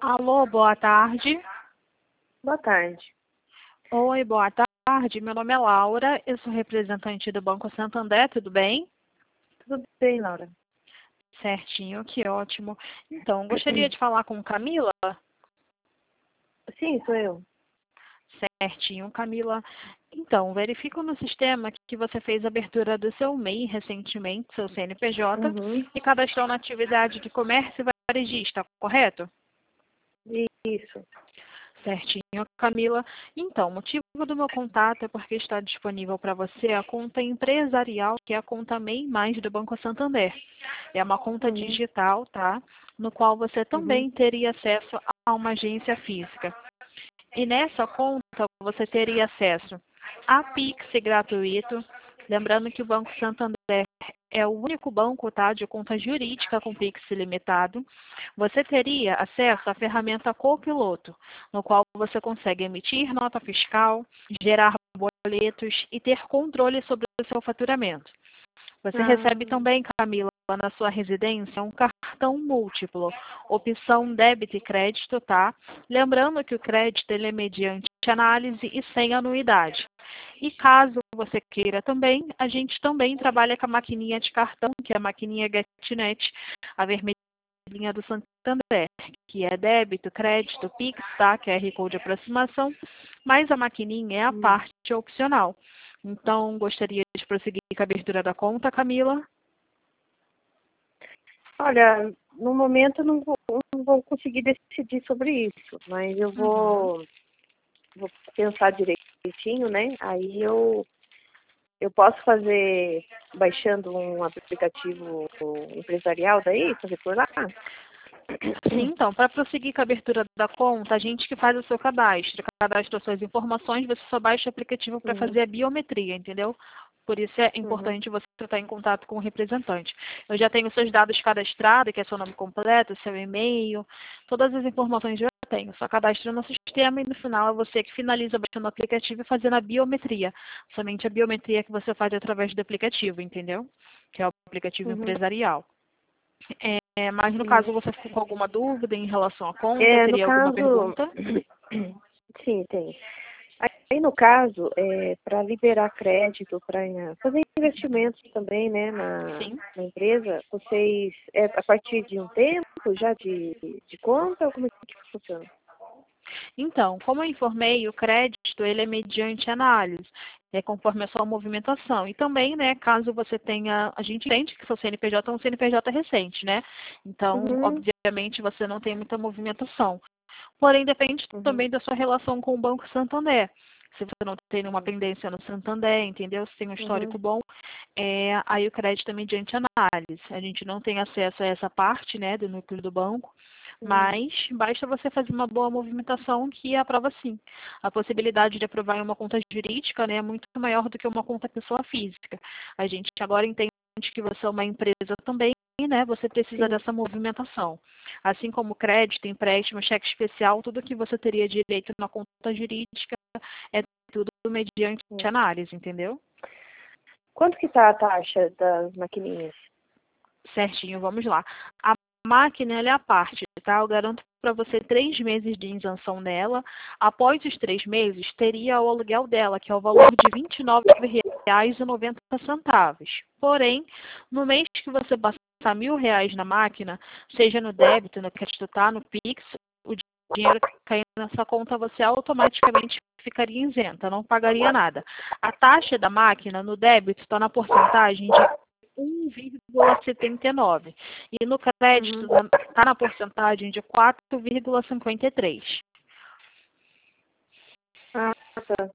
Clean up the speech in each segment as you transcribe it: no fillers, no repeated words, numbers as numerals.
Alô, boa tarde. Boa tarde. Oi, boa tarde. Meu nome é Laura, eu sou representante do Banco Santander, tudo bem? Tudo bem, Laura? Certinho, que ótimo. Então, gostaria de falar com Camila? Sim, sou eu. Certinho, Camila. Então, verifico no sistema que você fez a abertura do seu MEI recentemente, seu CNPJ, Uhum. e cadastrou na atividade de comércio e varejista, correto? Isso. Certinho, Camila. Então, o motivo do meu contato é porque está disponível para você a conta empresarial, que é a conta MEI Mais do Banco Santander. É uma conta Uhum. digital, tá? No qual você Uhum. também teria acesso a uma agência física. E nessa conta você teria acesso a Pix gratuito. Lembrando que o Banco Santander é o único banco, tá, de conta jurídica com Pix ilimitado. Você teria acesso à ferramenta Copiloto, no qual você consegue emitir nota fiscal, gerar boletos e ter controle sobre o seu faturamento. Você Ah, recebe também, Camila, na sua residência, um cartão múltiplo, opção débito e crédito, tá? Lembrando que o crédito ele é mediante análise e sem anuidade. E caso você queira também, a gente também trabalha com a maquininha de cartão, que é a maquininha GetNet, a vermelhinha do Santander, que é débito, crédito, Pix, tá? QR Code de aproximação, mas a maquininha é a hum. parte opcional. Então, gostaria de prosseguir com a abertura da conta, Camila? Olha, no momento eu não vou conseguir decidir sobre isso, mas eu Uhum. vou pensar direitinho, né? Aí eu posso fazer baixando um aplicativo empresarial daí, fazer por lá? Sim, então, para prosseguir com a abertura da conta, a gente que faz o seu cadastra suas informações, você só baixa o aplicativo para Uhum. fazer a biometria, entendeu? Por isso é Uhum. importante você estar em contato com o representante. Eu já tenho seus dados cadastrados, que é seu nome completo, seu e-mail, todas as informações eu já tenho. Só cadastro no sistema e no final é você que finaliza baixando o aplicativo e fazendo a biometria. Somente a biometria que você faz através do aplicativo, entendeu? Que é o aplicativo Uhum. empresarial. Mas no Uhum. caso você ficou com alguma dúvida em relação à conta? No Teria alguma caso, pergunta? sim, tem. Aí, no caso, para liberar crédito, para fazer investimentos também, né, Sim. na empresa, vocês, a partir de um tempo já de conta, ou como é que funciona? Então, como eu informei, o crédito ele é mediante análise, é conforme a sua movimentação. E também, né, caso você tenha, a gente entende que seu CNPJ é um CNPJ recente, né? Então, Uhum, obviamente, você não tem muita movimentação. Porém, depende uhum, também da sua relação com o Banco Santander. Se você não tem nenhuma uhum, pendência no Santander, entendeu? Se tem um uhum, histórico bom, aí o crédito é mediante análise. A gente não tem acesso a essa parte, né, do núcleo do banco, uhum, mas basta você fazer uma boa movimentação que aprova sim. A possibilidade de aprovar em uma conta jurídica, né, é muito maior do que uma conta pessoa física. A gente agora entende que você é uma empresa também, né, você precisa sim. dessa movimentação. Assim como crédito, empréstimo, cheque especial, tudo que você teria direito na conta jurídica é tudo mediante Uhum. análise, entendeu? Quanto que está a taxa das maquininhas? Certinho, vamos lá. A máquina ela é a parte, tá? Eu garanto para você 3 meses de isenção nela. Após os 3 meses, teria o aluguel dela, que é o valor de R$ 29,90. Porém, no mês que você passar R$ 1.000 na máquina, seja no débito, no crédito, tá? No Pix, o dinheiro caindo nessa conta, você automaticamente ficaria isenta, não pagaria nada. A taxa da máquina no débito está na porcentagem de 1,79. E no crédito Uhum. está na porcentagem de 4,53. Ah, tá.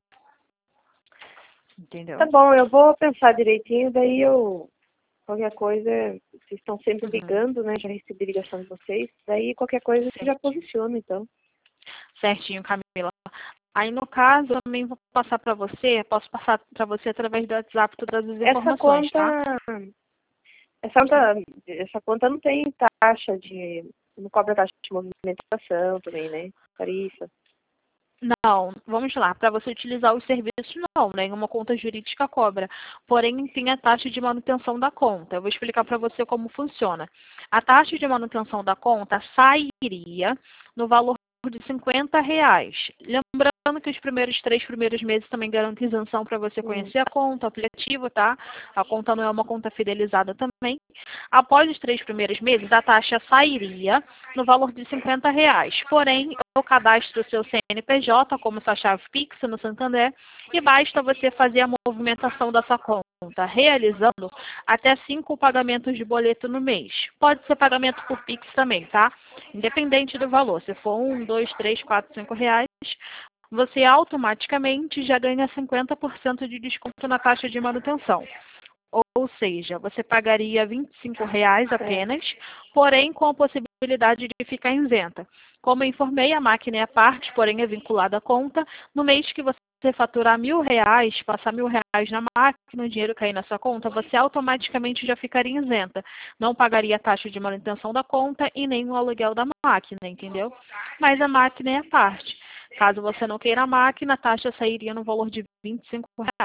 Tá Entendeu? bom, eu vou pensar direitinho, daí qualquer coisa, vocês estão sempre Uhum. ligando, né? Já recebi ligação de vocês, daí qualquer coisa eu Sim. já posiciono, então. Certinho, Camila. Aí, no caso, eu também vou passar para você, posso passar para você através do WhatsApp todas as Essa informações, conta, tá? essa Sim. conta, essa conta não tem taxa não cobra taxa de movimentação também, né? Tarifa. Não, vamos lá. Para você utilizar os serviços, não, nenhuma conta jurídica cobra. Porém, tem a taxa de manutenção da conta. Eu vou explicar para você como funciona. A taxa de manutenção da conta sairia no valor de R$ 50. Lembrando que os três primeiros meses também garantem isenção para você conhecer a conta, o aplicativo, tá? A conta não é uma conta fidelizada também. Após os 3 primeiros meses, a taxa sairia no valor de R$ 50. Porém, eu cadastro o seu CNPJ como sua chave Pix no Santander e basta você fazer a movimentação dessa conta, realizando até 5 pagamentos de boleto no mês. Pode ser pagamento por Pix também, tá? Independente do valor. Se for R$ 1, 2, 3, 4, R$ 5, você automaticamente já ganha 50% de desconto na taxa de manutenção. Ou seja, você pagaria R$ 25 apenas, porém com a possibilidade de ficar isenta. Como eu informei, a máquina é à parte, porém é vinculada à conta. No mês que você faturar R$ 1.000, passar R$ 1.000 na máquina, o dinheiro cair na sua conta, você automaticamente já ficaria isenta. Não pagaria a taxa de manutenção da conta e nem o aluguel da máquina, entendeu? Mas a máquina é à parte. Caso você não queira a máquina, a taxa sairia no valor de R$ 25.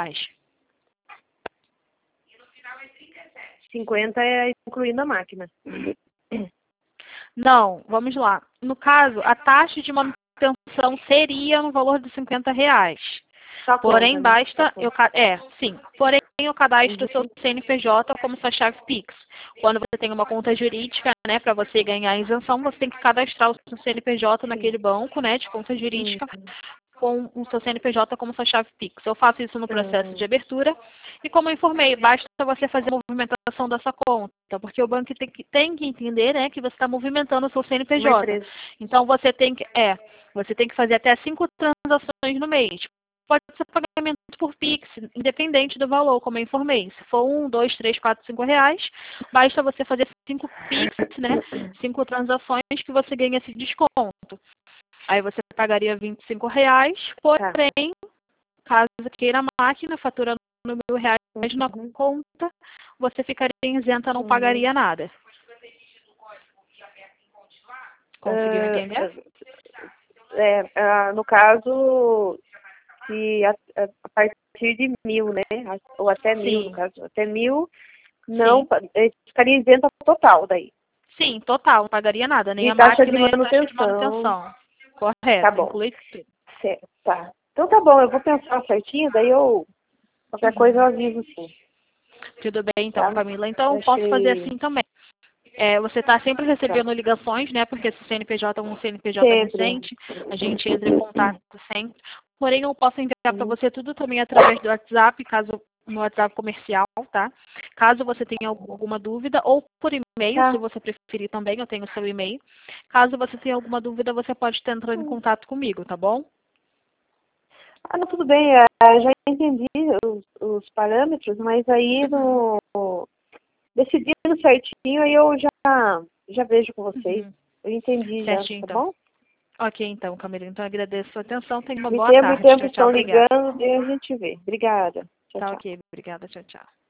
50 é incluindo a máquina. Não, vamos lá. No caso, a taxa de manutenção seria no valor de R$ 50. Só Porém, conta, né? basta sim. Porém, eu cadastro o seu CNPJ como sua chave Pix. Quando você tem uma conta jurídica, né, para você ganhar a isenção, você tem que cadastrar o seu CNPJ naquele banco, né, de conta jurídica, com o seu CNPJ como sua chave Pix. Eu faço isso no processo de abertura e, como eu informei, basta você fazer a movimentação dessa conta, porque o banco tem que entender, né, que você está movimentando o seu CNPJ. Então, você tem que fazer até 5 transações no mês. Pode ser pagamento por Pix, independente do valor, como eu informei. Se for R$ 1, 2, 3, 4, R$ 5, basta você fazer 5 Pix, né, 5 transações que você ganha esse desconto. Aí você pagaria R$ 25, porém, caso queira a máquina, faturando R$ 1.000 na conta, você ficaria isenta, não pagaria nada. Conseguiu entender? No caso, se a partir de 1.000, né? Ou até 1.000, no caso, até 1.000, não ficaria isenta total daí. Sim, total, não pagaria nada, nem e a taxa máquina, de nem a taxa de manutenção. manutenção. Correto, Tá bom. inclui tudo. Certo, tá. Então tá bom, eu vou pensar certinho, daí qualquer coisa eu aviso sim. Tudo bem, então, Tá? Camila. Então, posso fazer assim também. Você está sempre recebendo ligações, né? Porque esse CNPJ é um CNPJ recente, a gente entra em contato sempre. Porém, eu posso enviar para você tudo também através do WhatsApp, no WhatsApp comercial, tá? Caso você tenha alguma dúvida, ou por e-mail, se você preferir também, eu tenho o seu e-mail. Caso você tenha alguma dúvida, você pode estar entrando em contato comigo, tá bom? Não, tudo bem, já entendi os parâmetros, mas aí decidindo certinho, aí eu já vejo com vocês. Eu entendi Certinho, já, tá então. bom? Ok, então, Camila. Então, agradeço a sua atenção. Tenha uma Me boa tempo e tarde. tempo Tchau, tchau. estão Obrigada. ligando, daí a gente vê. Obrigada. Tchau, Tá tchau. ok. Obrigada. Tchau, tchau.